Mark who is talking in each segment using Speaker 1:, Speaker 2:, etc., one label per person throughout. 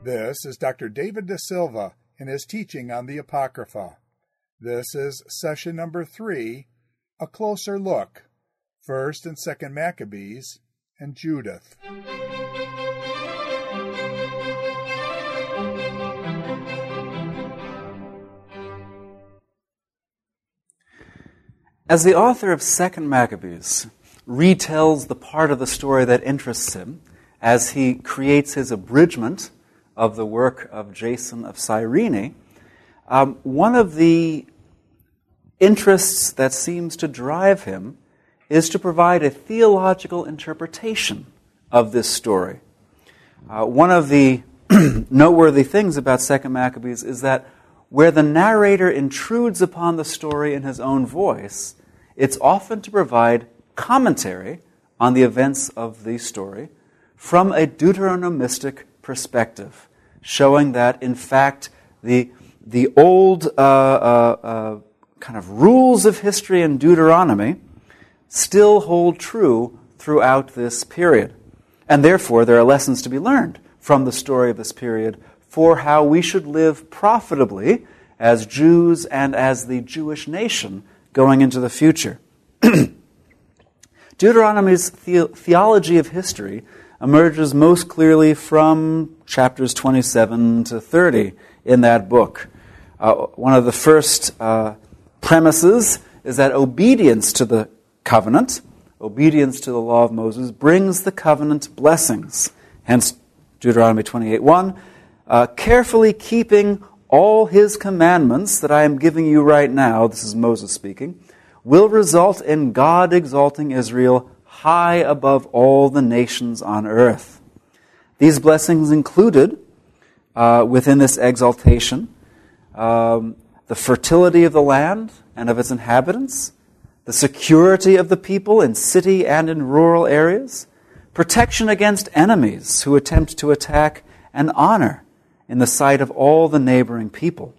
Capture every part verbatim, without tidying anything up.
Speaker 1: This is Doctor David De Silva in his teaching on the Apocrypha. This is session number three, A Closer Look, First and Second Maccabees, and Judith.
Speaker 2: As the author of Second Maccabees retells the part of the story that interests him, as he creates his abridgment of the work of Jason of Cyrene, um, one of the interests that seems to drive him is to provide a theological interpretation of this story. Uh, one of the noteworthy things about Second Maccabees is that where the narrator intrudes upon the story in his own voice, it's often to provide commentary on the events of the story from a Deuteronomistic perspective, showing that, in fact, the the old uh, uh, uh, kind of rules of history in Deuteronomy still hold true throughout this period. And therefore, there are lessons to be learned from the story of this period for how we should live profitably as Jews and as the Jewish nation going into the future. Deuteronomy's the- theology of history emerges most clearly from chapters twenty-seven to thirty in that book. Uh, one of the first uh, premises is that obedience to the covenant, obedience to the law of Moses, brings the covenant blessings. Hence, Deuteronomy twenty-eight one, uh, carefully keeping all his commandments that I am giving you right now, this is Moses speaking, will result in God exalting Israel high above all the nations on earth. These blessings included, uh, within this exaltation, um, the fertility of the land and of its inhabitants, the security of the people in city and in rural areas, protection against enemies who attempt to attack, and honor in the sight of all the neighboring people.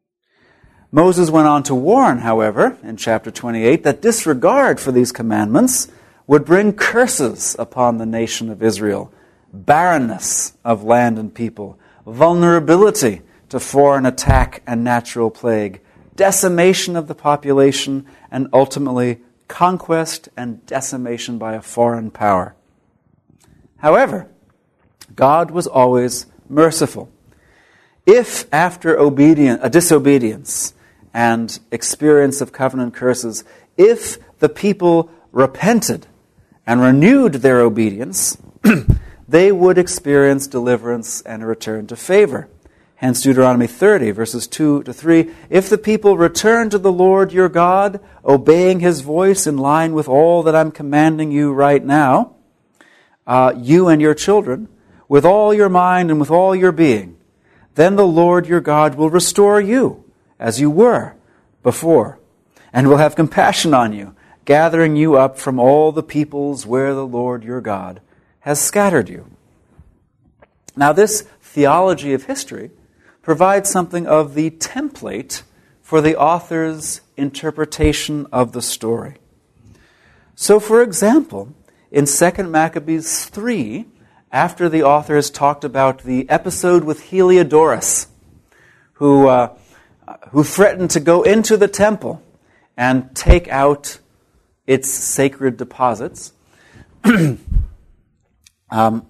Speaker 2: Moses went on to warn, however, in chapter twenty-eight, that disregard for these commandments would bring curses upon the nation of Israel, barrenness of land and people, vulnerability to foreign attack and natural plague, decimation of the population, and ultimately conquest and decimation by a foreign power. However, God was always merciful. If after obedience, a disobedience and experience of covenant curses, if the people repented and renewed their obedience, they would experience deliverance and a return to favor. Hence Deuteronomy thirty, verses two to three, if the people return to the Lord your God, obeying his voice in line with all that I'm commanding you right now, uh, you and your children, with all your mind and with all your being, then the Lord your God will restore you as you were before, and will have compassion on you, gathering you up from all the peoples where the Lord your God has scattered you. Now, this theology of history provides something of the template for the author's interpretation of the story. So, for example, in Second Maccabees three, after the author has talked about the episode with Heliodorus, who, uh, who threatened to go into the temple and take out its sacred deposits, um,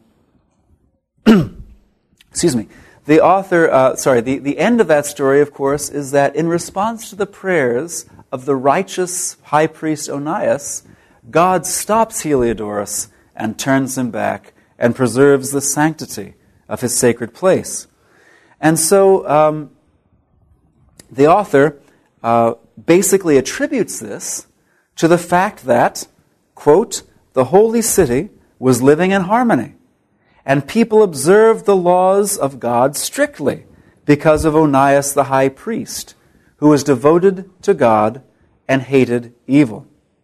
Speaker 2: excuse me, the author, uh, sorry, the, the end of that story, of course, is that in response to the prayers of the righteous high priest Onias, God stops Heliodorus and turns him back and preserves the sanctity of his sacred place. And so um, the author uh, basically attributes this to the fact that, quote, the holy city was living in harmony, and people observed the laws of God strictly because of Onias the high priest, who was devoted to God and hated evil.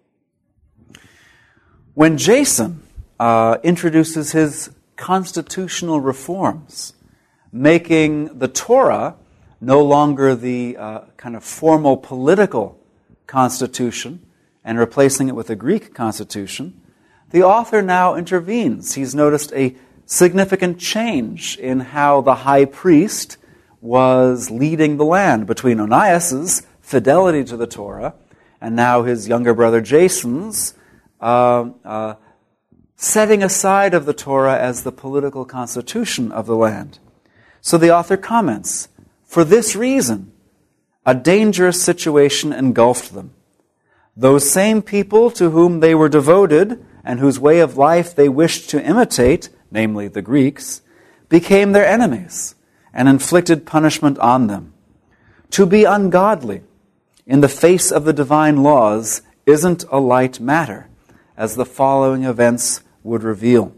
Speaker 2: When Jason uh, introduces his constitutional reforms, making the Torah no longer the uh, kind of formal political constitution and replacing it with a Greek constitution, the author now intervenes. He's noticed a significant change in how the high priest was leading the land between Onias's fidelity to the Torah and now his younger brother Jason's uh, uh, setting aside of the Torah as the political constitution of the land. So the author comments, for this reason, a dangerous situation engulfed them. Those same people to whom they were devoted and whose way of life they wished to imitate, namely the Greeks, became their enemies and inflicted punishment on them. To be ungodly in the face of the divine laws isn't a light matter, as the following events would reveal.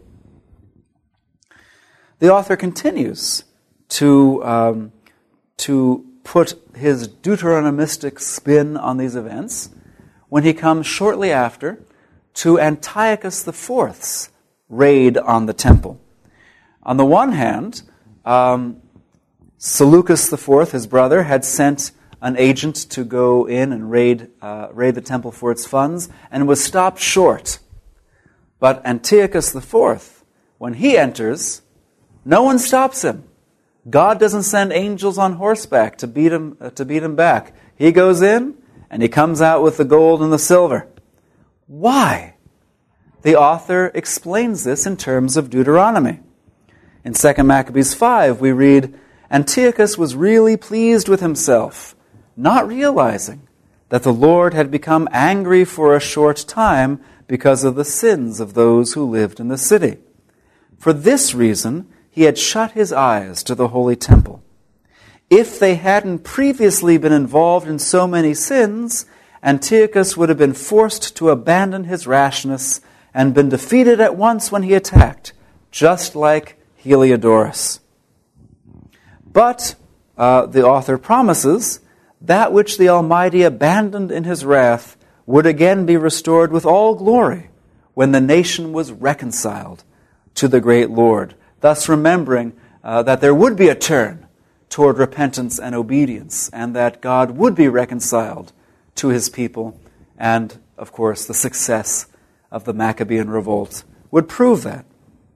Speaker 2: The author continues to, um, to put his Deuteronomistic spin on these events when he comes shortly after to Antiochus the Fourth's raid on the temple. On the one hand, um, Seleucus the Fourth, his brother, had sent an agent to go in and raid, uh, raid the temple for its funds and was stopped short. But Antiochus the Fourth, when he enters, no one stops him. God doesn't send angels on horseback to beat him, uh, to beat him back. He goes in and he comes out with the gold and the silver. Why? The author explains this in terms of Deuteronomy. In Second Maccabees five, we read, Antiochus was really pleased with himself, not realizing that the Lord had become angry for a short time because of the sins of those who lived in the city. For this reason, he had shut his eyes to the holy temple. If they hadn't previously been involved in so many sins, Antiochus would have been forced to abandon his rashness and been defeated at once when he attacked, just like Heliodorus. But, uh, the author promises, that which the Almighty abandoned in his wrath would again be restored with all glory when the nation was reconciled to the great Lord, thus remembering uh, that there would be a turn toward repentance and obedience, and that God would be reconciled to his people, and, of course, the success of the Maccabean revolt would prove that.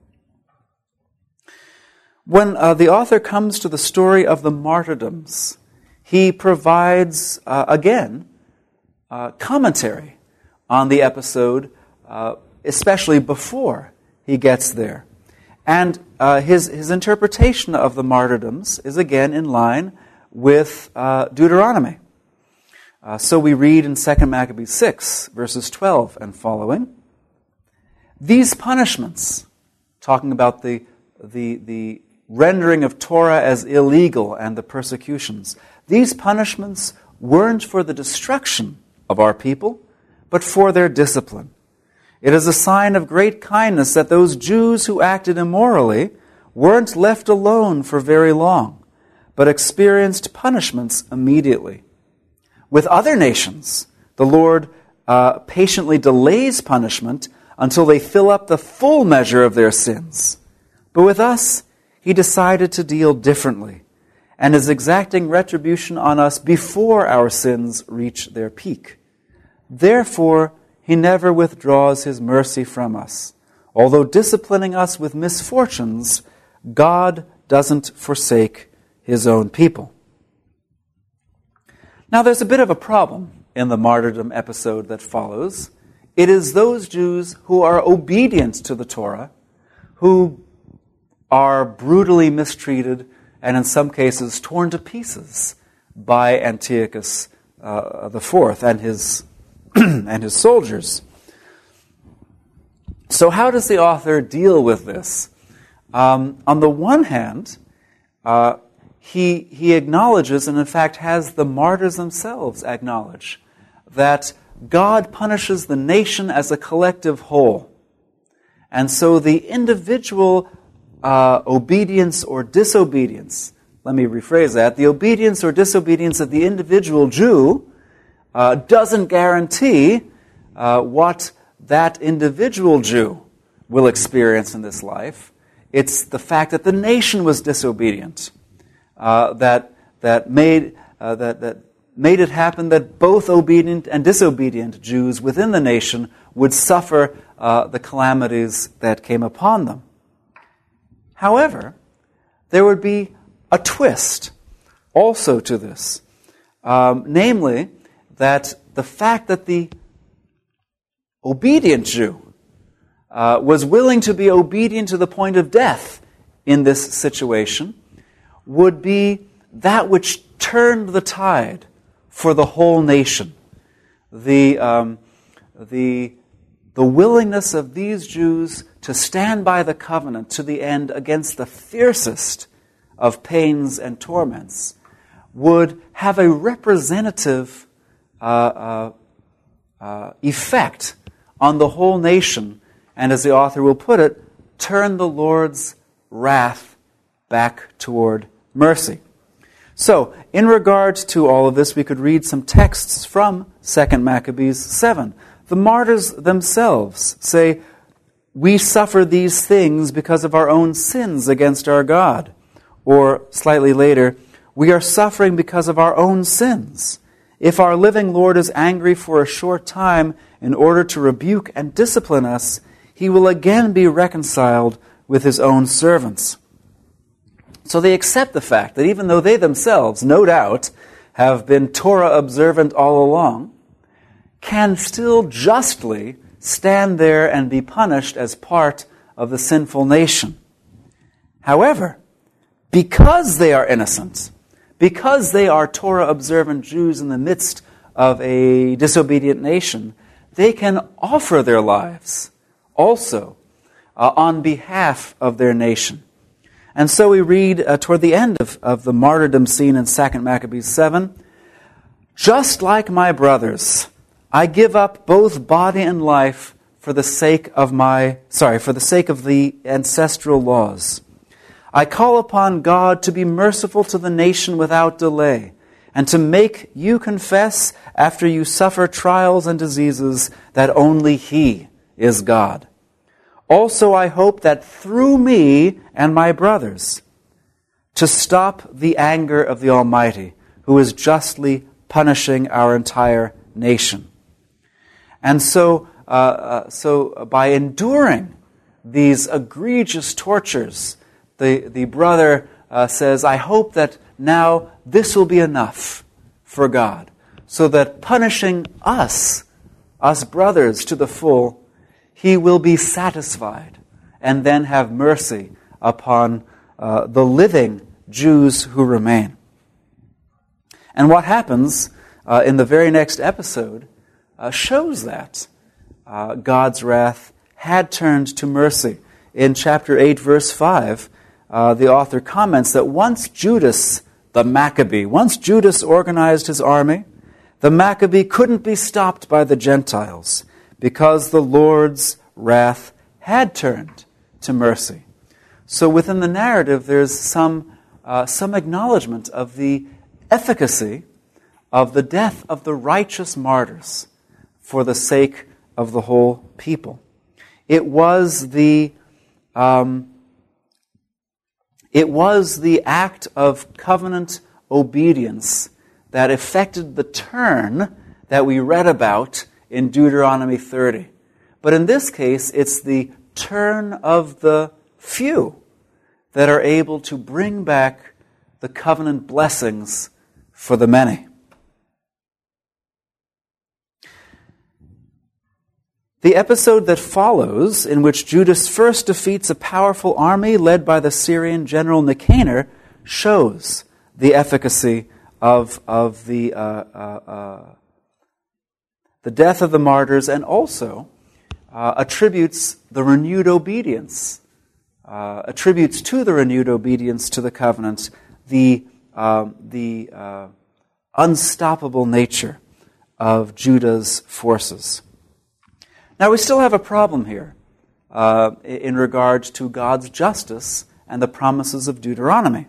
Speaker 2: When uh, the author comes to the story of the martyrdoms, he provides, uh, again, uh, commentary on the episode, uh, especially before he gets there. And uh, his, his interpretation of the martyrdoms is again in line with uh, Deuteronomy. Uh, so we read in Second Maccabees six, verses twelve and following, these punishments, talking about the, the, the rendering of Torah as illegal and the persecutions, these punishments weren't for the destruction of our people, but for their discipline. It is a sign of great kindness that those Jews who acted immorally weren't left alone for very long, but experienced punishments immediately. With other nations, the Lord uh, patiently delays punishment until they fill up the full measure of their sins. But with us, he decided to deal differently and is exacting retribution on us before our sins reach their peak. Therefore, he never withdraws his mercy from us. Although disciplining us with misfortunes, God doesn't forsake his own people. Now, there's a bit of a problem in the martyrdom episode that follows. It is those Jews who are obedient to the Torah who are brutally mistreated and in some cases torn to pieces by Antiochus uh, the Fourth and his and his soldiers. So how does the author deal with this? Um, on the one hand, uh, he he acknowledges, and in fact has the martyrs themselves acknowledge, that God punishes the nation as a collective whole. And so the individual uh, obedience or disobedience, let me rephrase that, the obedience or disobedience of the individual Jew uh, doesn't guarantee uh, what that individual Jew will experience in this life. It's the fact that the nation was disobedient uh, that that made uh, that that made it happen that both obedient and disobedient Jews within the nation would suffer uh, the calamities that came upon them. However, there would be a twist also to this, um, namely that the fact that the obedient Jew uh, was willing to be obedient to the point of death in this situation would be that which turned the tide for the whole nation. The, um, the, the willingness of these Jews to stand by the covenant to the end against the fiercest of pains and torments would have a representative uh, uh, uh, effect on the whole nation, and as the author will put it, turn the Lord's wrath back toward mercy. So, in regard to all of this, we could read some texts from Second Maccabees seven. The martyrs themselves say, "We suffer these things because of our own sins against our God." Or, slightly later, "We are suffering because of our own sins. If our living Lord is angry for a short time in order to rebuke and discipline us, he will again be reconciled with his own servants." So they accept the fact that even though they themselves, no doubt, have been Torah observant all along, can still justly stand there and be punished as part of the sinful nation. However, because they are innocent, because they are Torah-observant Jews in the midst of a disobedient nation, they can offer their lives also uh, on behalf of their nation. And so we read uh, toward the end of, of the martyrdom scene in Second Maccabees seven, "Just like my brothers, I give up both body and life for the sake of my, sorry, for the sake of the ancestral laws. I call upon God to be merciful to the nation without delay, and to make you confess, after you suffer trials and diseases, that only He is God. Also I hope that through me and my brothers, to stop the anger of the Almighty, who is justly punishing our entire nation." And so, uh, uh, so by enduring these egregious tortures, the, the brother uh, says, "I hope that now this will be enough for God, so that punishing us, us brothers to the full, He will be satisfied and then have mercy upon uh, the living Jews who remain." And what happens uh, in the very next episode uh, shows that uh, God's wrath had turned to mercy. In chapter eight, verse five, uh, the author comments that once Judas, the Maccabee, once Judas organized his army, the Maccabee couldn't be stopped by the Gentiles because the Lord's wrath had turned to mercy. So within the narrative, there's some uh, some acknowledgement of the efficacy of the death of the righteous martyrs for the sake of the whole people. It was the um, it was the act of covenant obedience that effected the turn that we read about in Deuteronomy thirty. But in this case, it's the turn of the few that are able to bring back the covenant blessings for the many. The episode that follows, in which Judas first defeats a powerful army led by the Syrian general Nicanor, shows the efficacy of, of the, uh, uh, uh, the death of the martyrs, and also Uh, attributes the renewed obedience, uh, attributes to the renewed obedience to the covenant the, uh, the uh, unstoppable nature of Judah's forces. Now we still have a problem here uh, in regard to God's justice and the promises of Deuteronomy.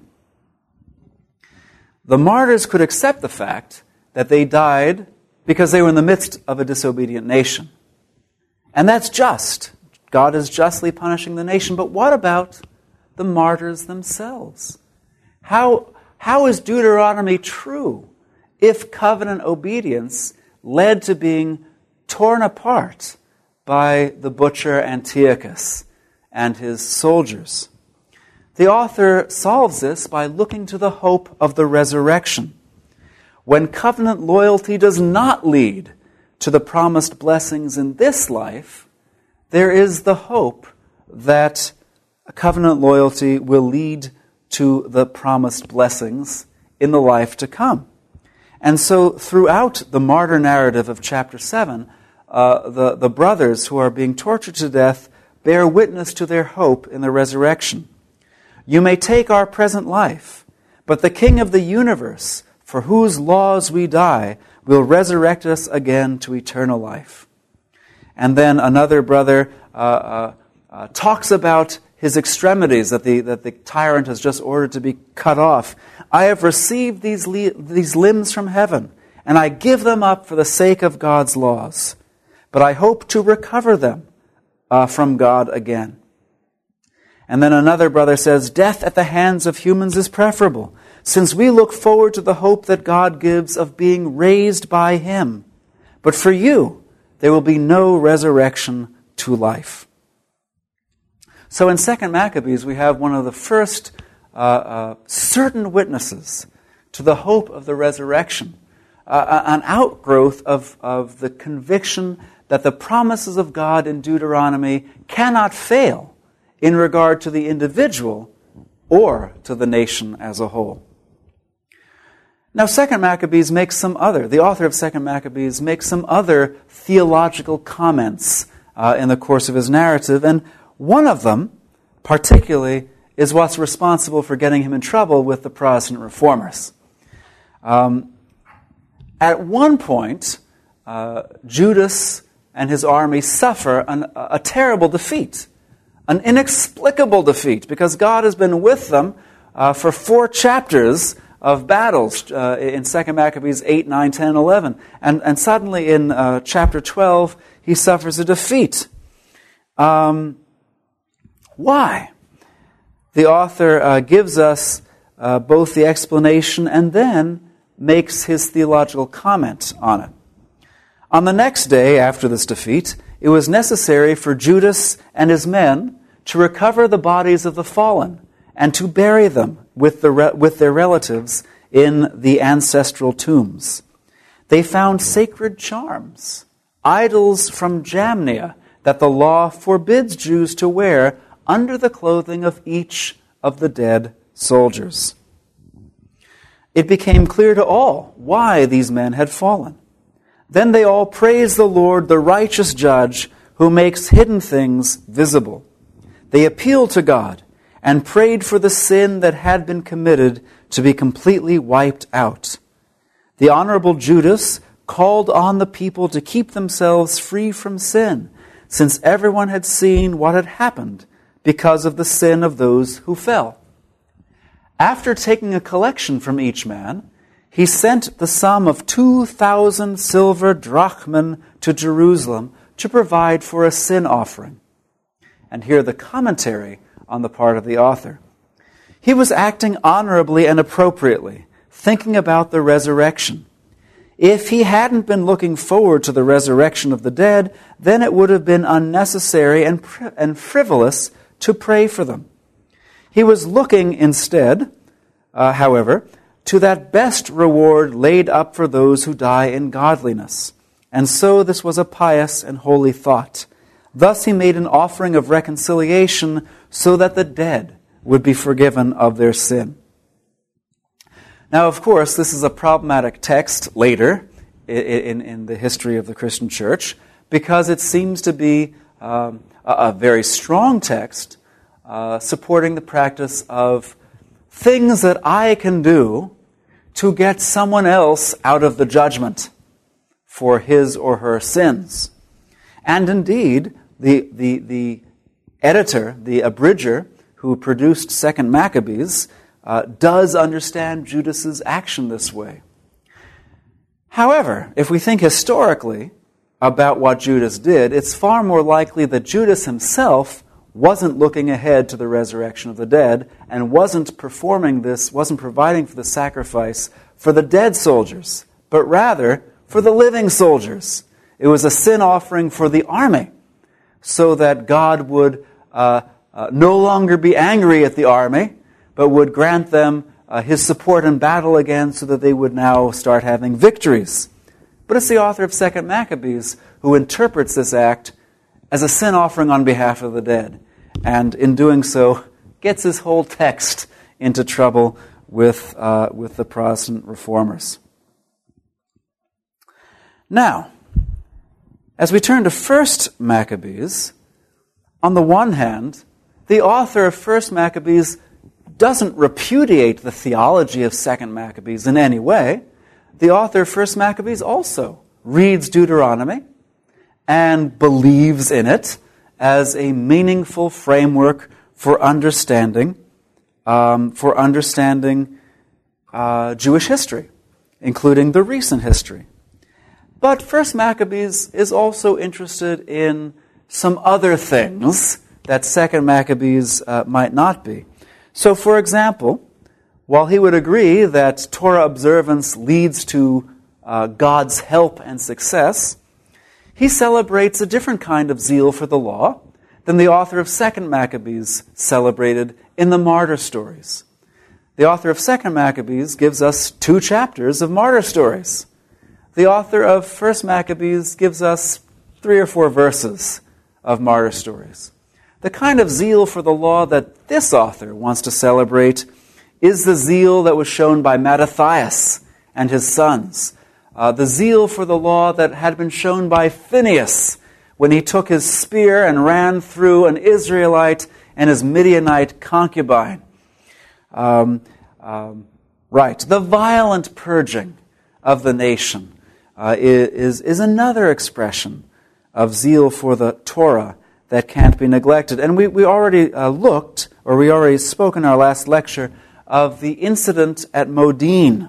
Speaker 2: The martyrs could accept the fact that they died because they were in the midst of a disobedient nation. And that's just. God is justly punishing the nation. But what about the martyrs themselves? How, how is Deuteronomy true if covenant obedience led to being torn apart by the butcher Antiochus and his soldiers? The author solves this by looking to the hope of the resurrection. When covenant loyalty does not lead to the promised blessings in this life, there is the hope that covenant loyalty will lead to the promised blessings in the life to come. And so throughout the martyr narrative of chapter seven, uh, the, the brothers who are being tortured to death bear witness to their hope in the resurrection. You may take our present life, but the King of the universe, for whose laws we die, will resurrect us again to eternal life. And then another brother uh, uh, uh, talks about his extremities, that the, that the tyrant has just ordered to be cut off. I have received these, li- these limbs from heaven, and I give them up for the sake of God's laws. But I hope to recover them uh, from God again. And then another brother says, death at the hands of humans is preferable, since we look forward to the hope that God gives of being raised by Him. But for you, there will be no resurrection to life. So in Second Maccabees, we have one of the first uh, uh, certain witnesses to the hope of the resurrection, uh, an outgrowth of, of the conviction that the promises of God in Deuteronomy cannot fail in regard to the individual or to the nation as a whole. Now, Second Maccabees makes some other, the author of Second Maccabees makes some other theological comments uh, in the course of his narrative, and one of them, particularly, is what's responsible for getting him in trouble with the Protestant reformers. Um, at one point, uh, Judas and his army suffer an, a terrible defeat. An inexplicable defeat, because God has been with them uh, for four chapters of battles uh, in Second Maccabees eight, nine, ten, and eleven. And, and suddenly in uh, chapter twelve, he suffers a defeat. Um, why? The author uh, gives us uh, both the explanation and then makes his theological comment on it. On the next day after this defeat, it was necessary for Judas and his men to recover the bodies of the fallen and to bury them with, the re- with their relatives in the ancestral tombs. They found sacred charms, idols from Jamnia that the law forbids Jews to wear under the clothing of each of the dead soldiers. It became clear to all why these men had fallen. Then they all praised the Lord, the righteous judge, who makes hidden things visible. They appealed to God and prayed for the sin that had been committed to be completely wiped out. The honorable Judas called on the people to keep themselves free from sin, since everyone had seen what had happened because of the sin of those who fell. After taking a collection from each man, he sent the sum of two thousand silver drachmen to Jerusalem to provide for a sin offering. And here the commentary on the part of the author. He was acting honorably and appropriately, thinking about the resurrection. If he hadn't been looking forward to the resurrection of the dead, then it would have been unnecessary and, and frivolous to pray for them. He was looking instead, uh, however, to that best reward laid up for those who die in godliness. And so this was a pious and holy thought. Thus he made an offering of reconciliation so that the dead would be forgiven of their sin. Now, of course, this is a problematic text later in, in the history of the Christian church, because it seems to be um, a, a very strong text uh, supporting the practice of things that I can do to get someone else out of the judgment for his or her sins. And indeed, the, the, the editor, the abridger, who produced Second Maccabees, uh, does understand Judas's action this way. However, if we think historically about what Judas did, it's far more likely that Judas himself wasn't looking ahead to the resurrection of the dead and wasn't performing this, wasn't providing for the sacrifice for the dead soldiers, but rather for the living soldiers. It was a sin offering for the army so that God would uh, uh, no longer be angry at the army, but would grant them uh, his support in battle again so that they would now start having victories. But it's the author of Second Maccabees who interprets this act as a sin offering on behalf of the dead, and in doing so gets his whole text into trouble with, uh, with the Protestant reformers. Now, as we turn to First Maccabees, on the one hand, the author of First Maccabees doesn't repudiate the theology of Second Maccabees in any way. The author of First Maccabees also reads Deuteronomy and believes in it as a meaningful framework for understanding, um, for understanding uh, Jewish history, including the recent history. But First Maccabees is also interested in some other things that Second Maccabees uh, might not be. So, for example, while he would agree that Torah observance leads to uh, God's help and success, he celebrates a different kind of zeal for the law than the author of Second Maccabees celebrated in the martyr stories. The author of Second Maccabees gives us two chapters of martyr stories. The author of First Maccabees gives us three or four verses of martyr stories. The kind of zeal for the law that this author wants to celebrate is the zeal that was shown by Mattathias and his sons. Uh, the zeal for the law that had been shown by Phinehas when he took his spear and ran through an Israelite and his Midianite concubine. Um, um, right. The violent purging of the nation uh, is, is another expression of zeal for the Torah that can't be neglected. And we, we already uh, looked, or we already spoke in our last lecture, of the incident at Modin.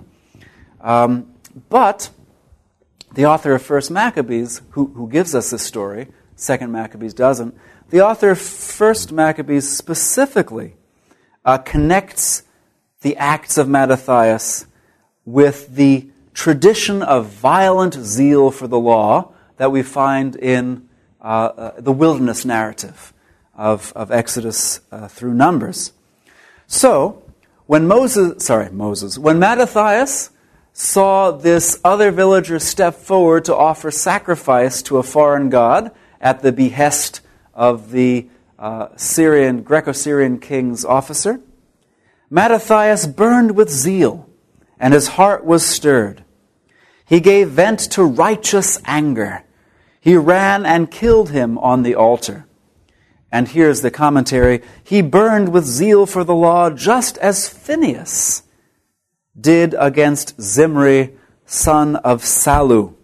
Speaker 2: Um, but the author of First Maccabees, who, who gives us this story, Second Maccabees doesn't, the author of First Maccabees specifically uh, connects the acts of Mattathias with the tradition of violent zeal for the law that we find in uh, uh, the wilderness narrative of, of Exodus uh, through Numbers. So, when Moses, sorry, Moses, when Mattathias saw this other villager step forward to offer sacrifice to a foreign god at the behest of the uh, Syrian, Greco-Syrian king's officer, Mattathias burned with zeal, and his heart was stirred. He gave vent to righteous anger. He ran and killed him on the altar. And here's the commentary. He burned with zeal for the law just as Phinehas did against Zimri, son of Salu.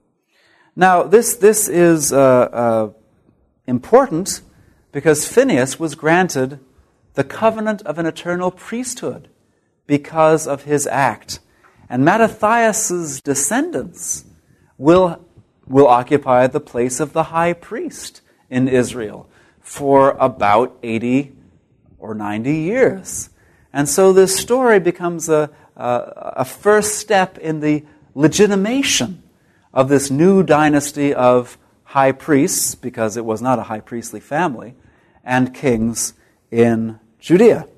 Speaker 2: Now, this, this is uh, uh, important because Phinehas was granted the covenant of an eternal priesthood because of his act. And Mattathias' descendants will, will occupy the place of the high priest in Israel for about eighty or ninety years. And so this story becomes a, a, a first step in the legitimation of this new dynasty of high priests, because it was not a high priestly family, and kings in Judea.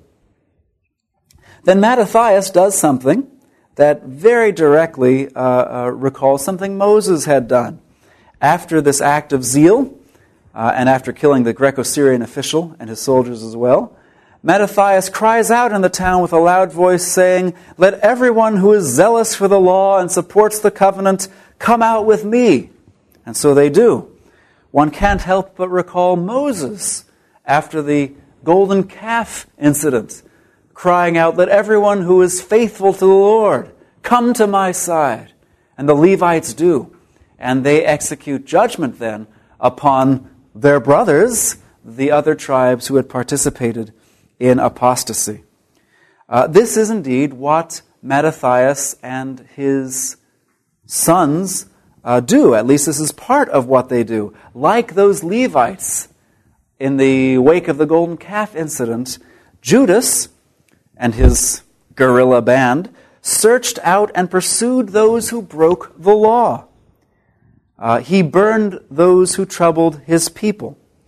Speaker 2: Then Mattathias does something that very directly uh, uh, recalls something Moses had done. After this act of zeal, uh, and after killing the Greco-Syrian official and his soldiers as well, Mattathias cries out in the town with a loud voice, saying, "Let everyone who is zealous for the law and supports the covenant come out with me." And so they do. One can't help but recall Moses after the golden calf incident, crying out, "Let everyone who is faithful to the Lord come to my side." And the Levites do. And they execute judgment then upon their brothers, the other tribes who had participated in apostasy. Uh, this is indeed what Mattathias and his sons uh, do. At least this is part of what they do. Like those Levites in the wake of the golden calf incident, Judas and his guerrilla band searched out and pursued those who broke the law. Uh, he burned those who troubled his people.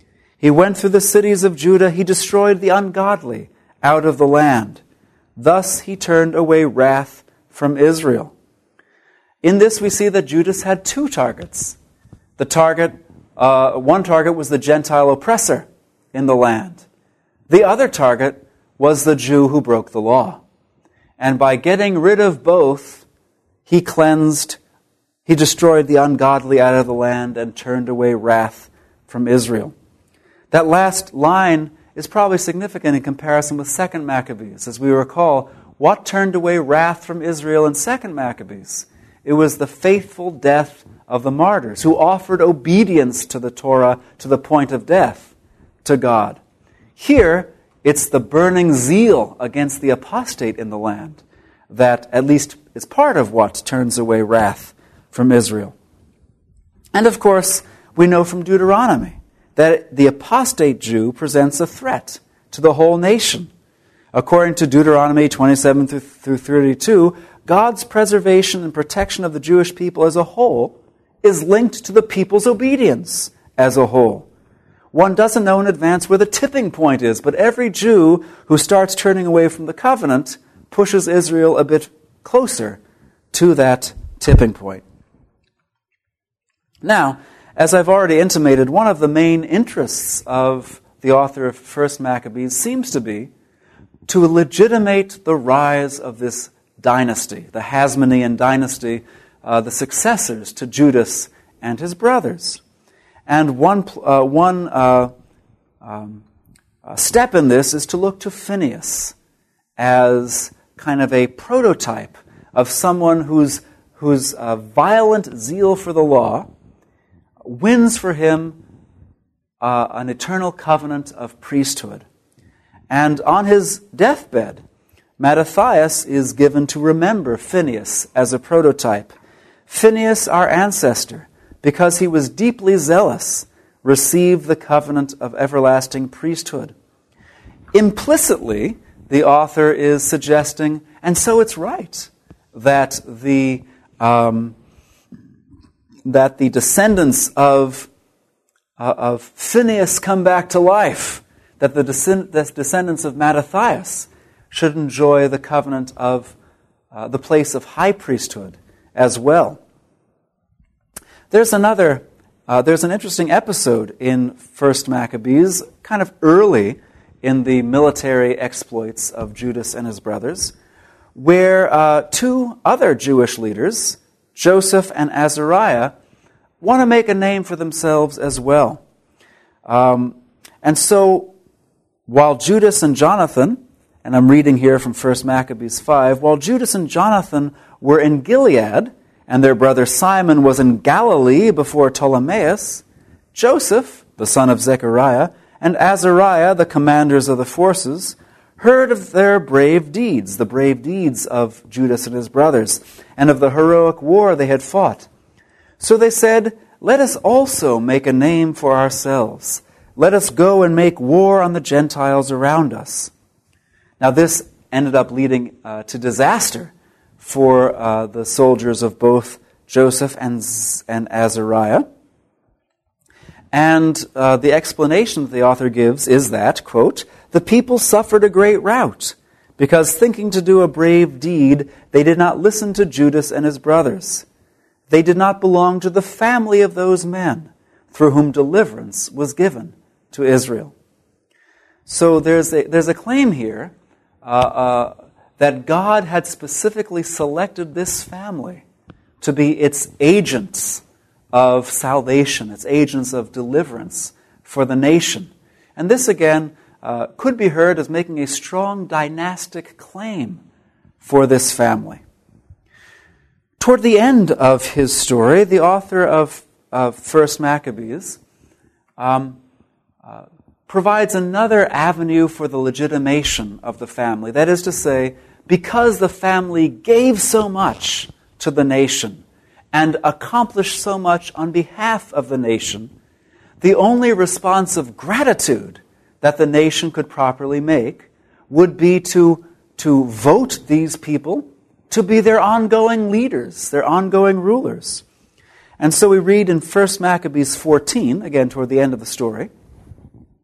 Speaker 2: He went through the cities of Judah. He destroyed the ungodly out of the land. Thus he turned away wrath from Israel. In this we see that Judas had two targets. The target, uh, one target was the Gentile oppressor in the land. The other target was the Jew who broke the law. And by getting rid of both, he cleansed, he destroyed the ungodly out of the land and turned away wrath from Israel. That last line is probably significant in comparison with Second Maccabees. As we recall, what turned away wrath from Israel in Second Maccabees? It was the faithful death of the martyrs who offered obedience to the Torah to the point of death to God. Here, it's the burning zeal against the apostate in the land that at least is part of what turns away wrath from Israel. And of course, we know from Deuteronomy that the apostate Jew presents a threat to the whole nation. According to Deuteronomy twenty-seven through thirty-two, God's preservation and protection of the Jewish people as a whole is linked to the people's obedience as a whole. One doesn't know in advance where the tipping point is, but every Jew who starts turning away from the covenant pushes Israel a bit closer to that tipping point. Now, as I've already intimated, one of the main interests of the author of First Maccabees seems to be to legitimate the rise of this dynasty, the Hasmonean dynasty, uh, the successors to Judas and his brothers. And one uh, one uh, um, uh, step in this is to look to Phinehas as kind of a prototype of someone whose whose uh, violent zeal for the law wins for him uh, an eternal covenant of priesthood. And on his deathbed, Mattathias is given to remember Phinehas as a prototype. Phinehas, our ancestor, because he was deeply zealous, received the covenant of everlasting priesthood. Implicitly, the author is suggesting, and so it's right, that the um, that the descendants of uh, of Phinehas come back to life, that the, descend- the descendants of Mattathias should enjoy the covenant of uh, the place of high priesthood as well. There's another, uh, there's an interesting episode in First Maccabees, kind of early in the military exploits of Judas and his brothers, where uh, two other Jewish leaders, Joseph and Azariah, want to make a name for themselves as well. Um, and so, while Judas and Jonathan, and I'm reading here from First Maccabees five, while Judas and Jonathan were in Gilead, and their brother Simon was in Galilee before Ptolemaeus, Joseph, the son of Zechariah, and Azariah, the commanders of the forces, heard of their brave deeds, the brave deeds of Judas and his brothers, and of the heroic war they had fought. So they said, "Let us also make a name for ourselves. Let us go and make war on the Gentiles around us." Now this ended up leading uh, to disaster for uh, the soldiers of both Joseph and, Z- and Azariah. And uh, the explanation that the author gives is that, quote, "The people suffered a great rout, because thinking to do a brave deed, they did not listen to Judas and his brothers. They did not belong to the family of those men through whom deliverance was given to Israel." So there's a, there's a claim here uh, uh, that God had specifically selected this family to be its agents of salvation, its agents of deliverance for the nation. And this, again, uh, could be heard as making a strong dynastic claim for this family. Toward the end of his story, the author of, of First Maccabees um, uh, provides another avenue for the legitimation of the family. That is to say, because the family gave so much to the nation and accomplished so much on behalf of the nation, the only response of gratitude that the nation could properly make would be to, to vote these people to be their ongoing leaders, their ongoing rulers. And so we read in First Maccabees fourteen, again toward the end of the story,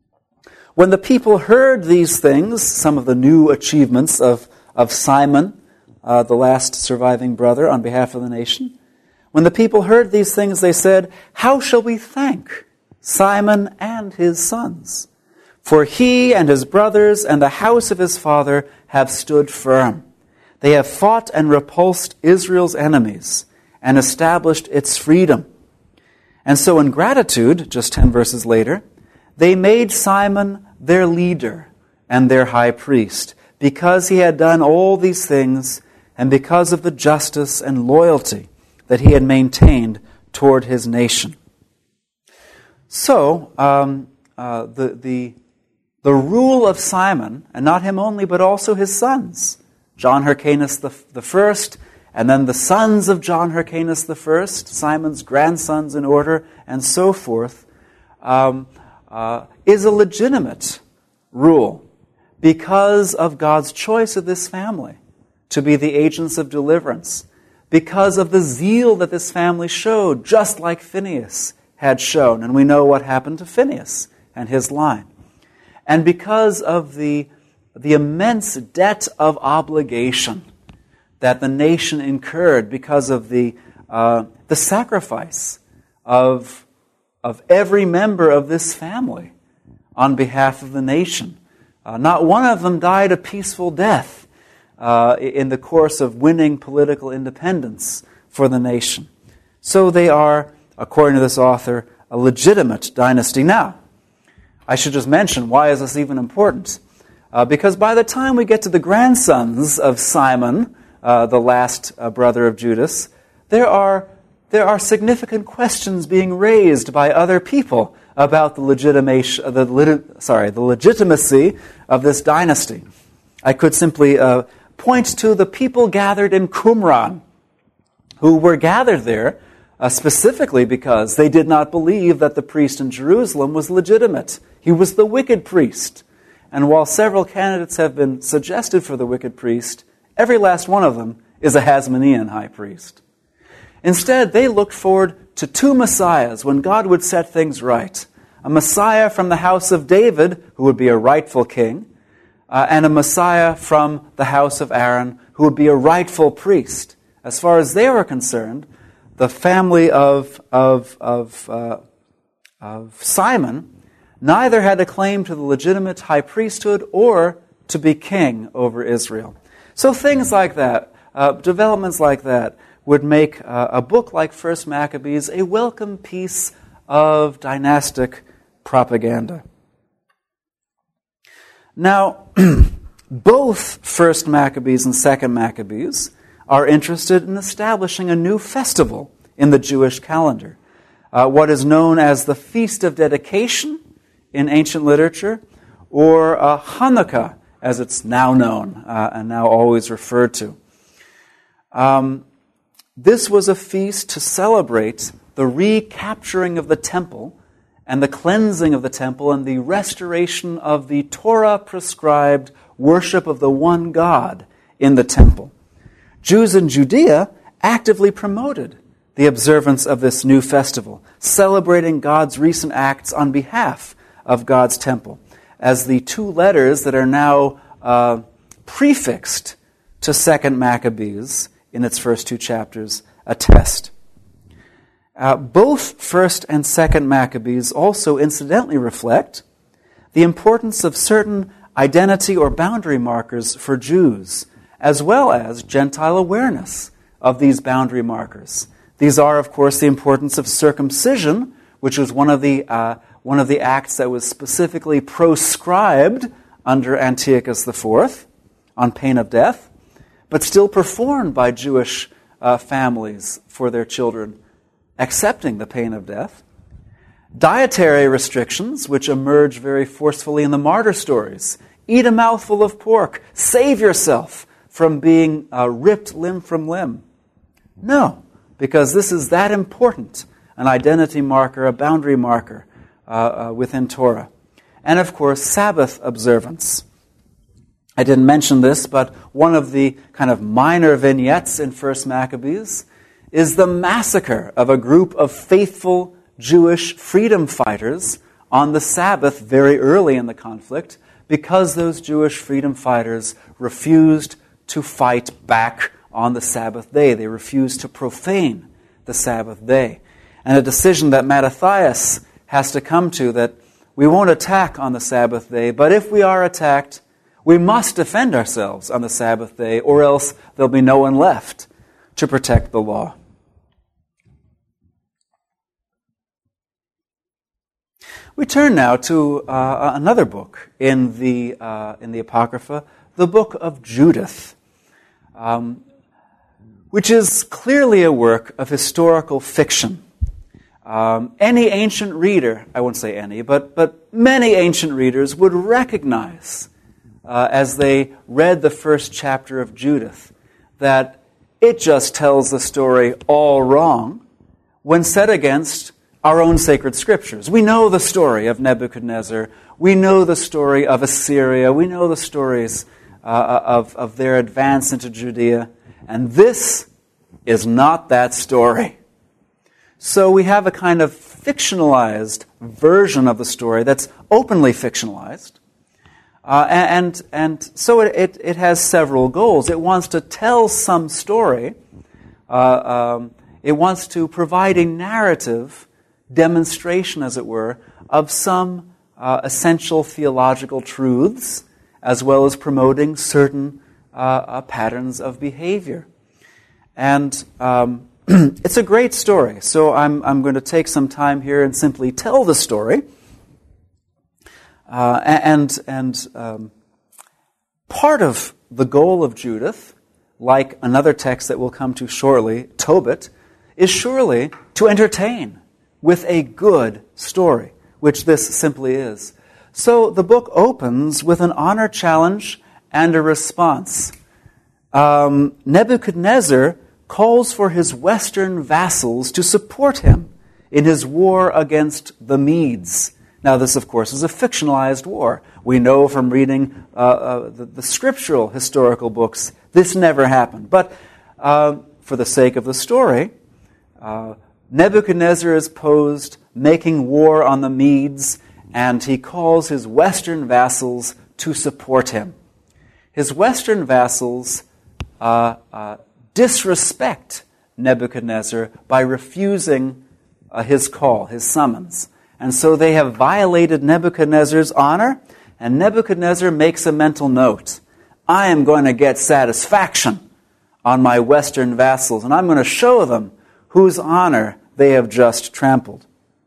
Speaker 2: When the people heard these things, some of the new achievements of, of Simon, uh, the last surviving brother on behalf of the nation, when the people heard these things, they said, "How shall we thank Simon and his sons? For he and his brothers and the house of his father have stood firm. They have fought and repulsed Israel's enemies and established its freedom." And so in gratitude, just ten verses later, they made Simon their leader and their high priest, because he had done all these things and because of the justice and loyalty that he had maintained toward his nation. So, um, uh, the, the, the rule of Simon, and not him only, but also his sons, John Hyrcanus the, the first, and then the sons of John Hyrcanus the first, Simon's grandsons in order, and so forth, um, uh, is a legitimate rule because of God's choice of this family to be the agents of deliverance, because of the zeal that this family showed, just like Phinehas had shown. And we know what happened to Phinehas and his line. And because of the, the immense debt of obligation that the nation incurred because of the, uh, the sacrifice of, of every member of this family on behalf of the nation. Uh, not one of them died a peaceful death uh, in the course of winning political independence for the nation. So they are, according to this author, a legitimate dynasty. Now, I should just mention, why is this even important? Uh, because by the time we get to the grandsons of Simon, uh, the last uh, brother of Judas, there are there are significant questions being raised by other people about the legitimation, the lit, sorry, the legitimacy of this dynasty. I could simply uh, point to the people gathered in Qumran, who were gathered there uh, specifically because they did not believe that the priest in Jerusalem was legitimate. He was the wicked priest. And while several candidates have been suggested for the wicked priest, every last one of them is a Hasmonean high priest. Instead, they looked forward to two messiahs when God would set things right. A messiah from the house of David, who would be a rightful king, uh, and a messiah from the house of Aaron, who would be a rightful priest. As far as they were concerned, the family of, of, of, uh, of Simon neither had a claim to the legitimate high priesthood or to be king over Israel. So things like that, uh, developments like that, would make uh, a book like First Maccabees a welcome piece of dynastic propaganda. Now, both First Maccabees and Second Maccabees are interested in establishing a new festival in the Jewish calendar, uh, what is known as the Feast of Dedication in ancient literature, or uh, Hanukkah, as it's now known uh, and now always referred to. Um, this was a feast to celebrate the recapturing of the temple and the cleansing of the temple and the restoration of the Torah-prescribed worship of the one God in the temple. Jews in Judea actively promoted the observance of this new festival, celebrating God's recent acts on behalf of God's temple, as the two letters that are now uh, prefixed to Second Maccabees in its first two chapters attest. Uh, both First and Second Maccabees also incidentally reflect the importance of certain identity or boundary markers for Jews, as well as Gentile awareness of these boundary markers. These are, of course, the importance of circumcision, which was one of the uh, one of the acts that was specifically proscribed under Antiochus the Fourth on pain of death, but still performed by Jewish uh, families for their children, accepting the pain of death. Dietary restrictions, which emerge very forcefully in the martyr stories. Eat a mouthful of pork. Save yourself from being uh, ripped limb from limb. No, because this is that important, an identity marker, a boundary marker uh, uh, within Torah. And of course, Sabbath observance. I didn't mention this, but one of the kind of minor vignettes in First Maccabees is the massacre of a group of faithful Jewish freedom fighters on the Sabbath very early in the conflict because those Jewish freedom fighters refused to fight back on the Sabbath day. They refused to profane the Sabbath day. And a decision that Mattathias has to come to, that we won't attack on the Sabbath day, but if we are attacked, we must defend ourselves on the Sabbath day, or else there'll be no one left to protect the law. We turn now to uh, another book in the uh, in the Apocrypha, the book of Judith, um, which is clearly a work of historical fiction. Um, any ancient reader, I won't say any, but but many ancient readers would recognize, uh, as they read the first chapter of Judith, that it just tells the story all wrong when set against our own sacred scriptures. We know the story of Nebuchadnezzar. We know the story of Assyria. We know the stories uh, of, of their advance into Judea. And this is not that story. So we have a kind of fictionalized version of the story that's openly fictionalized. Uh, and, and so it, it, it has several goals. It wants to tell some story. Uh, um, it wants to provide a narrative demonstration, as it were, of some uh, essential theological truths, as well as promoting certain uh, uh, patterns of behavior. And um, it's a great story, so I'm, I'm going to take some time here and simply tell the story. Uh, and and um, part of the goal of Judith, like another text that we'll come to shortly, Tobit, is surely to entertain with a good story, which this simply is. So the book opens with an honor challenge and a response. Um, Nebuchadnezzar calls for his Western vassals to support him in his war against the Medes. Now this, of course, is a fictionalized war. We know from reading uh, uh, the, the scriptural historical books, this never happened. But uh, for the sake of the story, uh, Nebuchadnezzar is posed making war on the Medes, and he calls his Western vassals to support him. His Western vassals uh, uh, disrespect Nebuchadnezzar by refusing uh, his call, his summons. And so they have violated Nebuchadnezzar's honor, and Nebuchadnezzar makes a mental note. I am going to get satisfaction on my Western vassals, and I'm going to show them whose honor they have just trampled.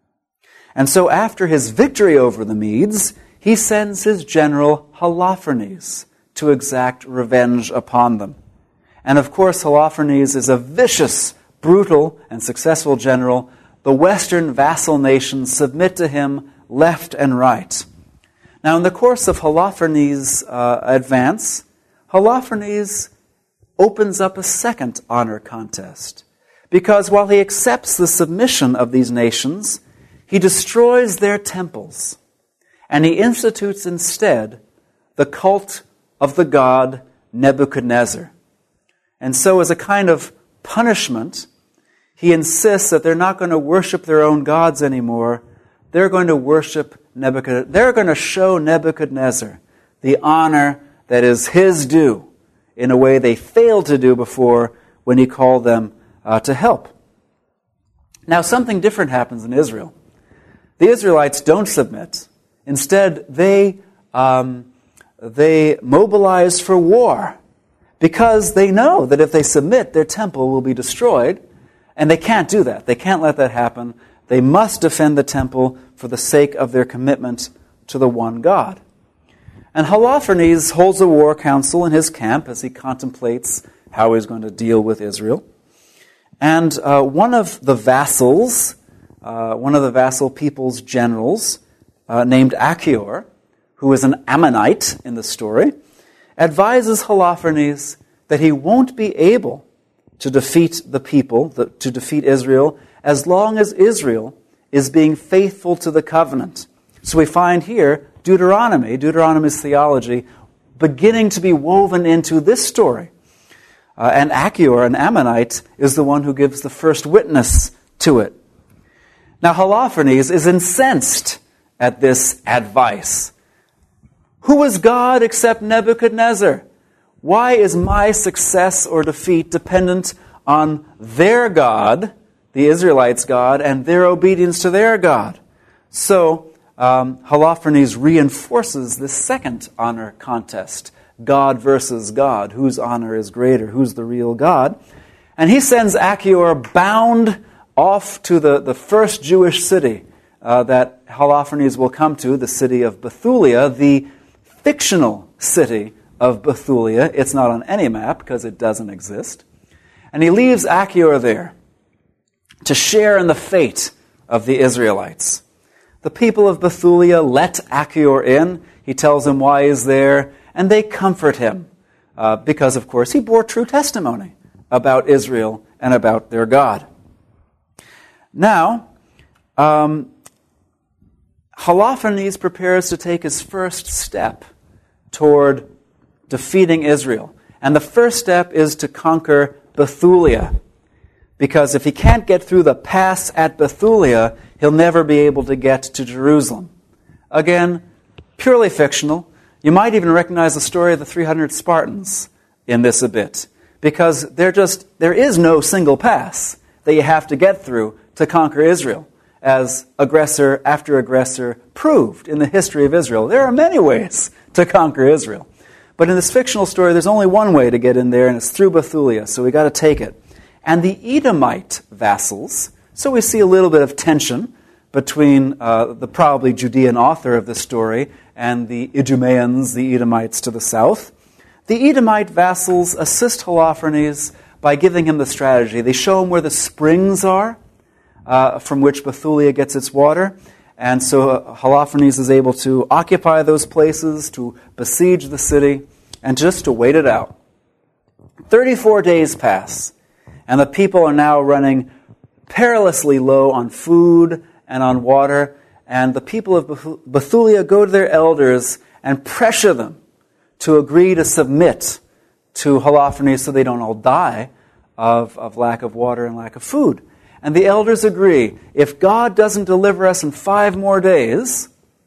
Speaker 2: And so after his victory over the Medes, he sends his general Holofernes to exact revenge upon them. And of course, Holofernes is a vicious, brutal, and successful general. The Western vassal nations submit to him left and right. Now, in the course of Holofernes' uh, advance, Holofernes opens up a second honor contest. Because while he accepts the submission of these nations, he destroys their temples, and he institutes instead the cult of the god Nebuchadnezzar. And so as a kind of punishment, he insists that they're not going to worship their own gods anymore. They're going to worship Nebuchadnezzar. They're going to show Nebuchadnezzar the honor that is his due in a way they failed to do before when he called them uh, to help. Now, something different happens in Israel. The Israelites don't submit. Instead, they um, they mobilize for war because they know that if they submit, their temple will be destroyed. And they can't do that. They can't let that happen. They must defend the temple for the sake of their commitment to the one God. And Holofernes holds a war council in his camp as he contemplates how he's going to deal with Israel. And uh, one of the vassals, uh, one of the vassal people's generals, uh, named Achior, who is an Ammonite in the story, advises Holofernes that he won't be able to defeat the people, to defeat Israel, as long as Israel is being faithful to the covenant. So we find here Deuteronomy, Deuteronomy's theology, beginning to be woven into this story. Uh, and Achior, an Ammonite, is the one who gives the first witness to it. Now Holofernes is incensed at this advice. Who is God except Nebuchadnezzar? Why is my success or defeat dependent on their God, the Israelites' God, and their obedience to their God? So um, Holofernes reinforces this second honor contest, God versus God. Whose honor is greater? Who's the real God? And he sends Achior bound off to the, the first Jewish city uh, that Holofernes will come to, the city of Bethulia, the fictional city of Bethulia. It's not on any map because it doesn't exist. And he leaves Achior there to share in the fate of the Israelites. The people of Bethulia let Achior in. He tells them why he's there, and they comfort him uh, because, of course, he bore true testimony about Israel and about their God. Now, um, Holofernes prepares to take his first step toward defeating Israel. And the first step is to conquer Bethulia. Because if he can't get through the pass at Bethulia, he'll never be able to get to Jerusalem. Again, purely fictional. You might even recognize the story of the three hundred Spartans in this a bit. Because there just there is no single pass that you have to get through to conquer Israel, as aggressor after aggressor proved in the history of Israel. There are many ways to conquer Israel. But in this fictional story, there's only one way to get in there, and it's through Bethulia, so we got to take it. And the Edomite vassals, so we see a little bit of tension between uh, the probably Judean author of this story and the Idumeans, the Edomites to the south. The Edomite vassals assist Holofernes by giving him the strategy. They show him where the springs are uh, from which Bethulia gets its water. And so uh, Holofernes is able to occupy those places, to besiege the city, and just to wait it out. thirty-four days pass, and the people are now running perilously low on food and on water. And the people of Bethulia go to their elders and pressure them to agree to submit to Holofernes so they don't all die of, of lack of water and lack of food. And the elders agree, if God doesn't deliver us in five more days,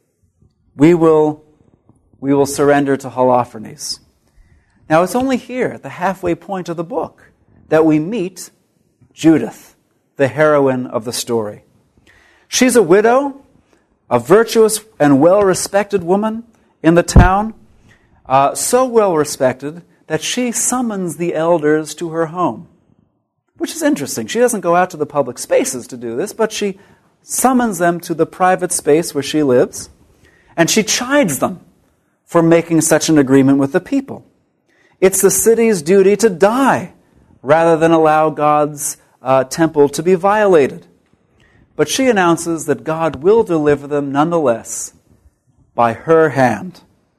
Speaker 2: we will, we will surrender to Holofernes. Now it's only here, at the halfway point of the book, that we meet Judith, the heroine of the story. She's a widow, a virtuous and well-respected woman in the town, uh, so well-respected that she summons the elders to her home. Which is interesting. She doesn't go out to the public spaces to do this, but she summons them to the private space where she lives, and she chides them for making such an agreement with the people. It's the city's duty to die rather than allow God's uh, temple to be violated. But she announces that God will deliver them nonetheless by her hand.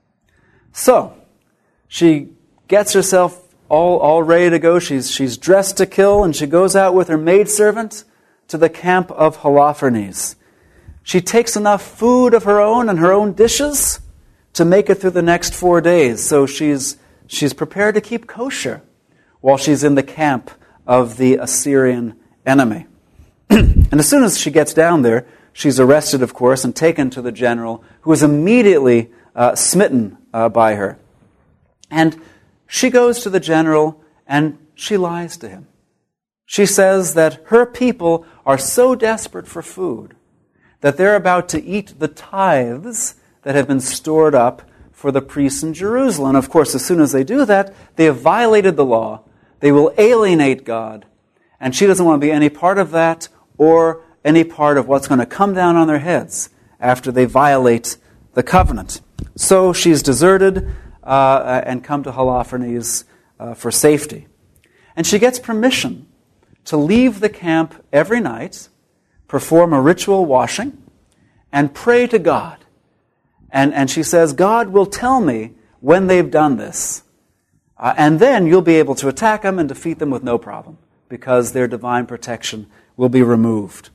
Speaker 2: So, she gets herself all, all ready to go. She's, she's dressed to kill, and she goes out with her maidservant to the camp of Holofernes. She takes enough food of her own and her own dishes to make it through the next four days. So she's, she's prepared to keep kosher while she's in the camp of the Assyrian enemy. And as soon as she gets down there, she's arrested, of course, and taken to the general, who is immediately uh, smitten uh, by her. And she goes to the general, and she lies to him. She says that her people are so desperate for food that they're about to eat the tithes that have been stored up for the priests in Jerusalem. And of course, as soon as they do that, they have violated the law. They will alienate God. And she doesn't want to be any part of that or any part of what's going to come down on their heads after they violate the covenant. So she's deserted uh, and come to Holofernes uh, for safety. And she gets permission to leave the camp every night, perform a ritual washing, and pray to God. And, and she says, God will tell me when they've done this. Uh, and then you'll be able to attack them and defeat them with no problem, because their divine protection will be removed.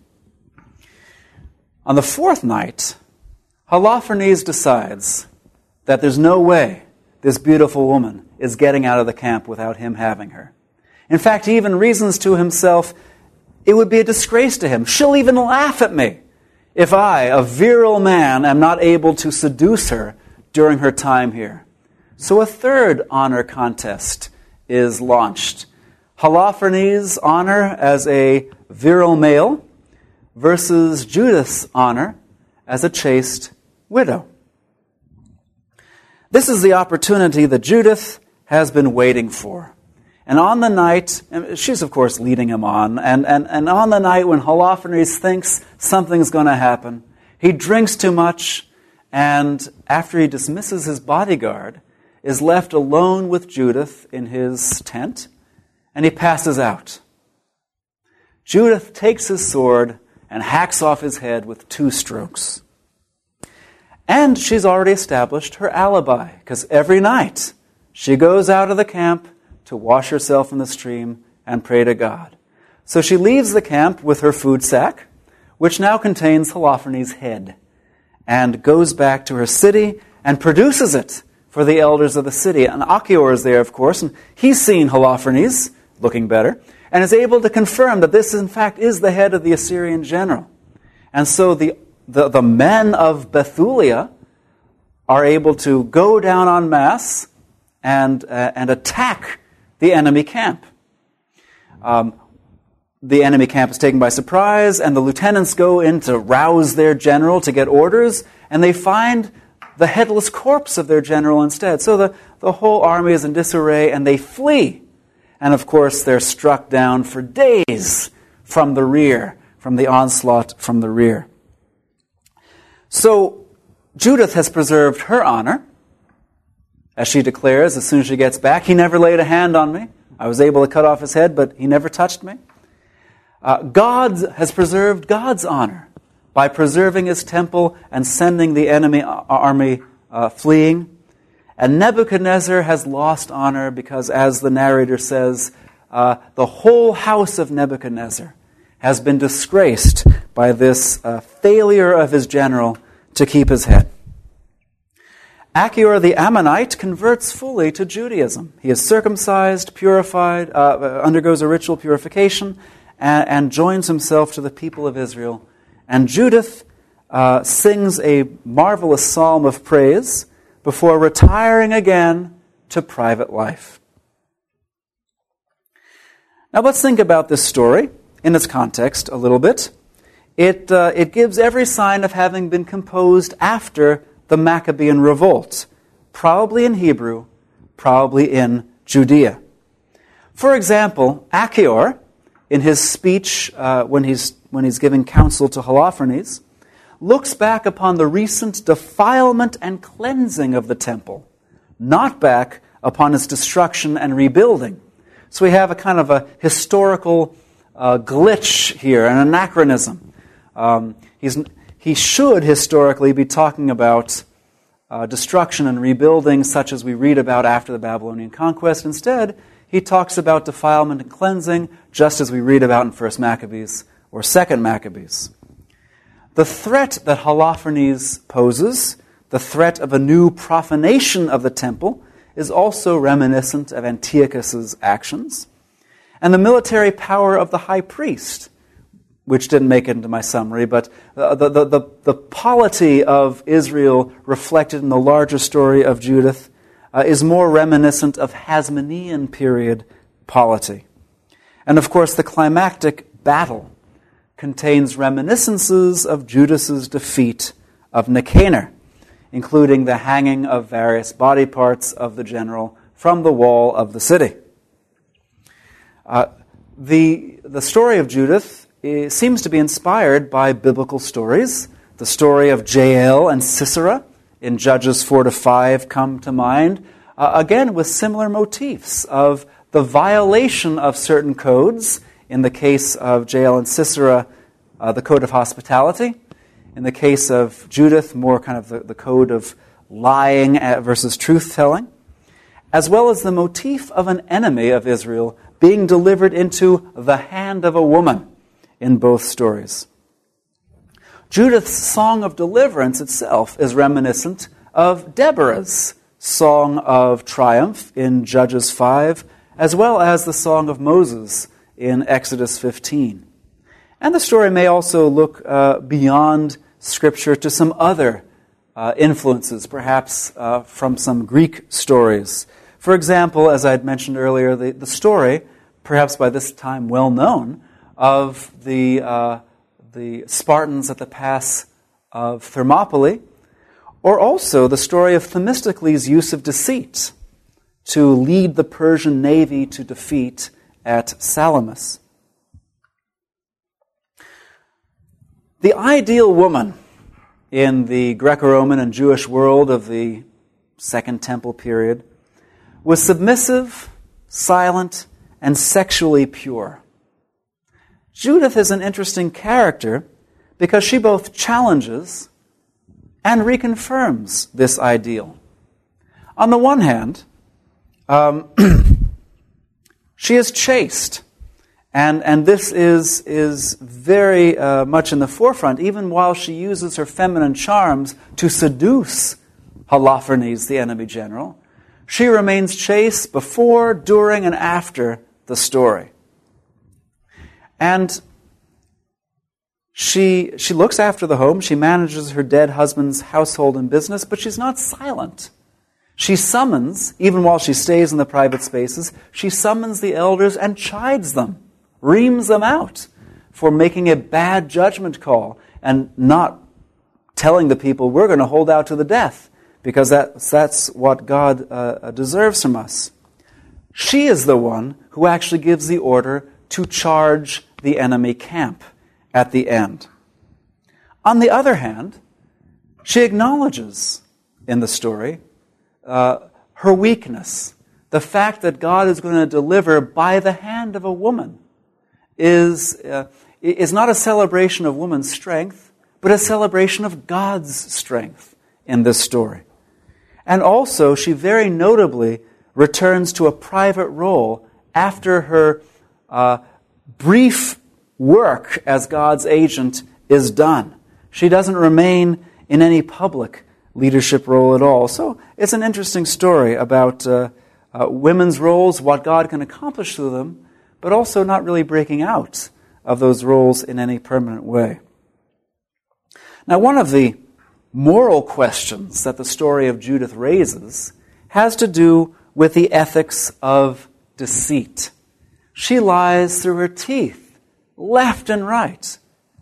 Speaker 2: On the fourth night, Holofernes decides that there's no way this beautiful woman is getting out of the camp without him having her. In fact, he even reasons to himself, it would be a disgrace to him. She'll even laugh at me if I, a virile man, am not able to seduce her during her time here? So a third honor contest is launched. Holofernes' honor as a virile male versus Judith's honor as a chaste widow. This is the opportunity that Judith has been waiting for. And on the night, and she's of course leading him on, and, and, and on the night when Holofernes thinks something's going to happen, he drinks too much, and after he dismisses his bodyguard, is left alone with Judith in his tent, and he passes out. Judith takes his sword and hacks off his head with two strokes. And she's already established her alibi, because every night she goes out of the camp to wash herself in the stream and pray to God. So she leaves the camp with her food sack, which now contains Holofernes' head, and goes back to her city and produces it for the elders of the city. And Achior is there, of course, and he's seen Holofernes, looking better, and is able to confirm that this, in fact, is the head of the Assyrian general. And so the The, the men of Bethulia are able to go down en masse and, uh, and attack the enemy camp. Um, the enemy camp is taken by surprise, and the lieutenants go in to rouse their general to get orders, and they find the headless corpse of their general instead. So the, the whole army is in disarray, and they flee. And of course, they're struck down for days from the rear, from the onslaught from the rear. So Judith has preserved her honor, as she declares as soon as she gets back. He never laid a hand on me. I was able to cut off his head, but he never touched me. Uh, God has preserved God's honor by preserving his temple and sending the enemy army uh, fleeing. And Nebuchadnezzar has lost honor because, as the narrator says, uh, the whole house of Nebuchadnezzar has been disgraced by this uh, failure of his general to keep his head. Achior the Ammonite converts fully to Judaism. He is circumcised, purified, uh, undergoes a ritual purification, and, and joins himself to the people of Israel. And Judith uh, sings a marvelous psalm of praise before retiring again to private life. Now let's think about this story in its context a little bit. It, uh, it gives every sign of having been composed after the Maccabean revolt, probably in Hebrew, probably in Judea. For example, Achior, in his speech uh, when he's when he's giving counsel to Holofernes, looks back upon the recent defilement and cleansing of the temple, not back upon its destruction and rebuilding. So we have a kind of a historical uh, glitch here, an anachronism. Um, he's, he should historically be talking about uh, destruction and rebuilding such as we read about after the Babylonian conquest. Instead, he talks about defilement and cleansing just as we read about in First Maccabees or Second Maccabees. The threat that Holofernes poses, the threat of a new profanation of the temple, is also reminiscent of Antiochus's actions. And the military power of the high priest, which didn't make it into my summary, but the, the, the, the polity of Israel reflected in the larger story of Judith uh, is more reminiscent of Hasmonean period polity. And of course, the climactic battle contains reminiscences of Judas's defeat of Nicanor, including the hanging of various body parts of the general from the wall of the city. Uh, the, the story of Judith is, seems to be inspired by biblical stories. The story of Jael and Sisera in Judges four to five come to mind, uh, again with similar motifs of the violation of certain codes. In the case of Jael and Sisera, uh, the code of hospitality. In the case of Judith, more kind of the, the code of lying versus truth-telling. As well as the motif of an enemy of Israel being delivered into the hand of a woman in both stories. Judith's song of deliverance itself is reminiscent of Deborah's song of triumph in Judges five, as well as the song of Moses in Exodus fifteen. And the story may also look uh, beyond Scripture to some other uh, influences, perhaps uh, from some Greek stories. For example, as I had mentioned earlier, the, the story, perhaps by this time well known, of the, uh, the Spartans at the pass of Thermopylae, or also the story of Themistocles' use of deceit to lead the Persian navy to defeat at Salamis. The ideal woman in the Greco-Roman and Jewish world of the Second Temple period was submissive, silent, and sexually pure. Judith is an interesting character because she both challenges and reconfirms this ideal. On the one hand, um, she is chaste, and, and this is, is very uh, much in the forefront, even while she uses her feminine charms to seduce Holofernes, the enemy general. She remains chaste before, during, and after the story. And she, she looks after the home, she manages her dead husband's household and business, but she's not silent. She summons, even while she stays in the private spaces, she summons the elders and chides them, reams them out for making a bad judgment call and not telling the people, we're going to hold out to the death, because that, that's what God uh, deserves from us. She is the one who actually gives the order to charge the enemy camp at the end. On the other hand, she acknowledges in the story uh, her weakness. The fact that God is going to deliver by the hand of a woman is, uh, is not a celebration of woman's strength, but a celebration of God's strength in this story. And also, she very notably returns to a private role after her uh, brief work as God's agent is done. She doesn't remain in any public leadership role at all. So it's an interesting story about uh, uh, women's roles, what God can accomplish through them, but also not really breaking out of those roles in any permanent way. Now, one of the moral questions that the story of Judith raises has to do with the ethics of deceit. She lies through her teeth, left and right,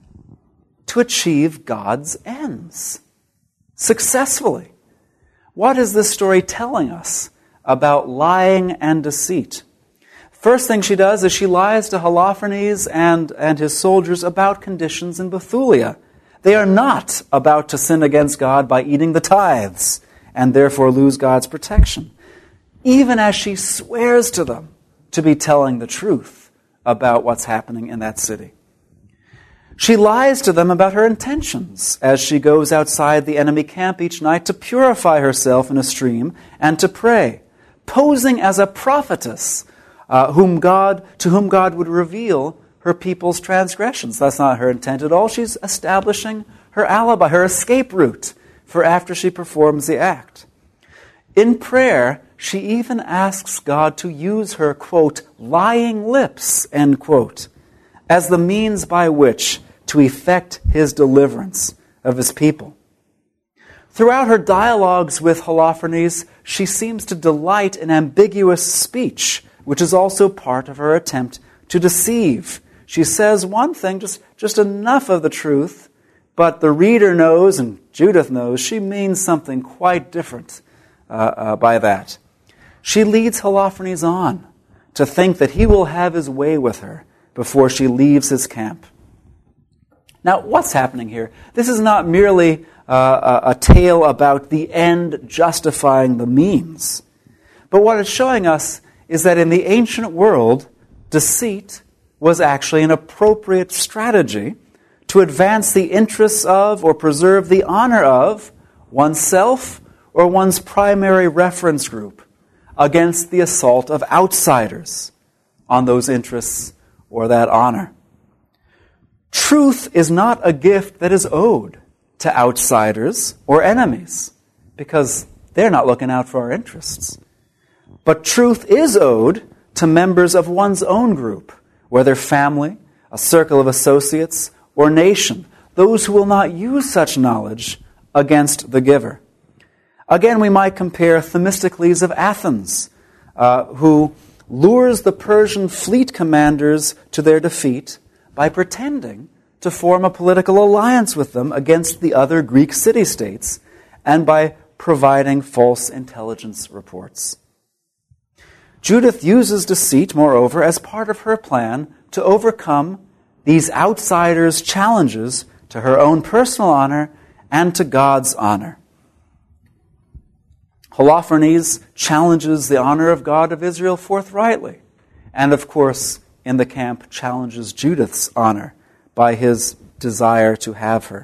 Speaker 2: to achieve God's ends successfully. What is this story telling us about lying and deceit? First thing she does is she lies to Holofernes and, and his soldiers about conditions in Bethulia. They are not about to sin against God by eating the tithes and therefore lose God's protection, even as she swears to them to be telling the truth about what's happening in that city. She lies to them about her intentions as she goes outside the enemy camp each night to purify herself in a stream and to pray, posing as a prophetess uh, whom God, to whom God would reveal her people's transgressions. That's not her intent at all. She's establishing her alibi, her escape route for after she performs the act. In prayer, she even asks God to use her, quote, lying lips, end quote, as the means by which to effect his deliverance of his people. Throughout her dialogues with Holofernes, she seems to delight in ambiguous speech, which is also part of her attempt to deceive. She says one thing, just, just enough of the truth, but the reader knows, and Judith knows, she means something quite different uh, uh, by that. She leads Holofernes on to think that he will have his way with her before she leaves his camp. Now, what's happening here? This is not merely uh, a, a tale about the end justifying the means. But what it's showing us is that in the ancient world, deceit was actually an appropriate strategy to advance the interests of or preserve the honor of oneself or one's primary reference group against the assault of outsiders on those interests or that honor. Truth is not a gift that is owed to outsiders or enemies, because they're not looking out for our interests. But truth is owed to members of one's own group, whether family, a circle of associates, or nation, those who will not use such knowledge against the giver. Again, we might compare Themistocles of Athens, uh, who lures the Persian fleet commanders to their defeat by pretending to form a political alliance with them against the other Greek city-states and by providing false intelligence reports. Judith uses deceit, moreover, as part of her plan to overcome these outsiders' challenges to her own personal honor and to God's honor. Holofernes challenges the honor of God of Israel forthrightly, and of course, in the camp, challenges Judith's honor by his desire to have her.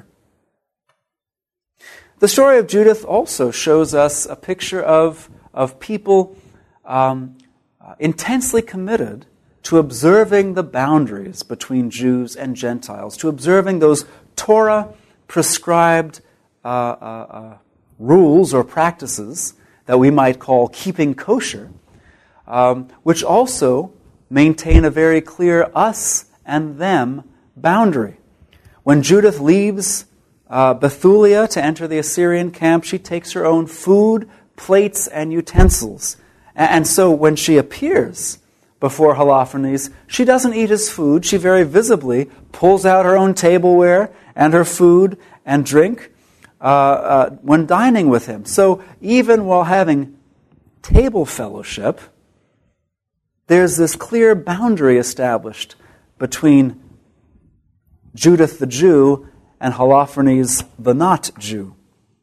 Speaker 2: The story of Judith also shows us a picture of, of people um, uh, intensely committed to observing the boundaries between Jews and Gentiles, to observing those Torah-prescribed uh, uh, uh, rules or practices that we might call keeping kosher, um, which also maintain a very clear us and them boundary. When Judith leaves uh, Bethulia to enter the Assyrian camp, she takes her own food, plates, and utensils. And so when she appears before Holofernes, she doesn't eat his food. She very visibly pulls out her own tableware and her food and drink uh, uh, when dining with him. So even while having table fellowship, there's this clear boundary established between Judith the Jew and Holofernes the not Jew.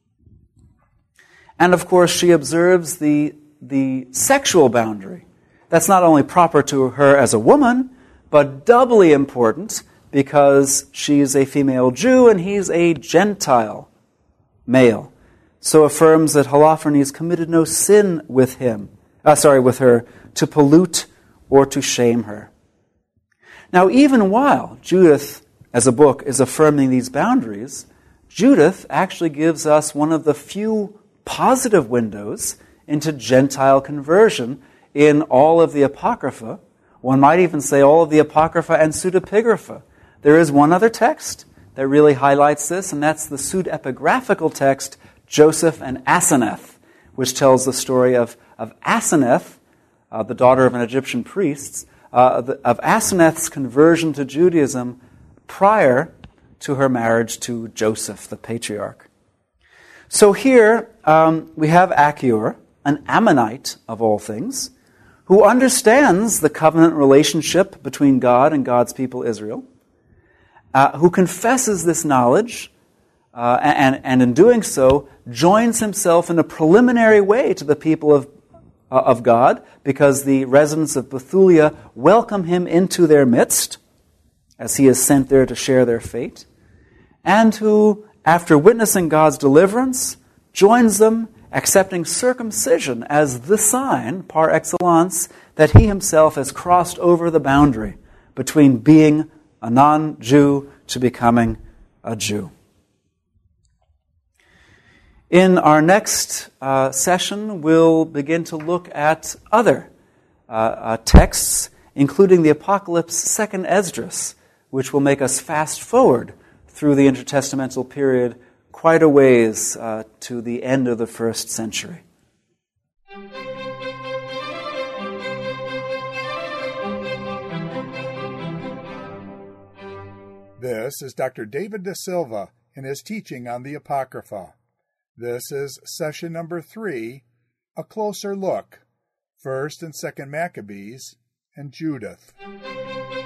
Speaker 2: And of course, she observes the, the sexual boundary. That's not only proper to her as a woman, but doubly important because she's a female Jew and he's a Gentile male. So affirms that Holofernes committed no sin with him, uh, sorry, with her, to pollute or to shame her. Now, even while Judith, as a book, is affirming these boundaries, Judith actually gives us one of the few positive windows into Gentile conversion in all of the Apocrypha. One might even say all of the Apocrypha and pseudepigrapha. There is one other text that really highlights this, and that's the pseudepigraphical text, Joseph and Asenath, which tells the story of, of Asenath, uh, the daughter of an Egyptian priest, uh, the, of Asenath's conversion to Judaism prior to her marriage to Joseph, the patriarch. So here um, we have Achior, an Ammonite of all things, who understands the covenant relationship between God and God's people Israel, uh, who confesses this knowledge, uh, and, and in doing so, joins himself in a preliminary way to the people of, uh, of God, because the residents of Bethulia welcome him into their midst, as he is sent there to share their fate, and who, after witnessing God's deliverance, joins them, accepting circumcision as the sign, par excellence, that he himself has crossed over the boundary between being a non-Jew to becoming a Jew. In our next uh, session, we'll begin to look at other uh, uh, texts, including the Apocalypse, Second Esdras, which will make us fast forward through the intertestamental period quite a ways uh, to the end of the first century.
Speaker 1: This is Doctor David De Silva in his teaching on the Apocrypha. This is session number three, A Closer Look, First and Second Maccabees, and Judith.